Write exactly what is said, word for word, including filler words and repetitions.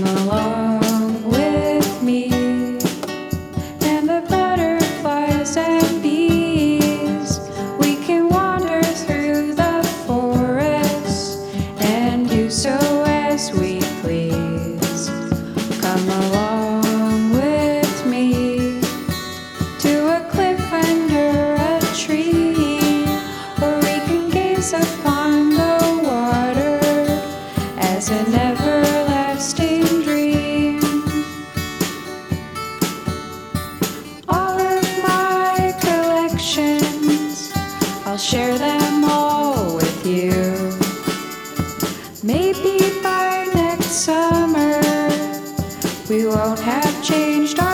Come along with me, and the butterflies and bees. We can wander through the forest and do so as we please. Come along with me to a cliff under a tree, where we can gaze upon the water as an everlasting dream. All of my collections, I'll share them all with you. Maybe by next summer we won't have changed our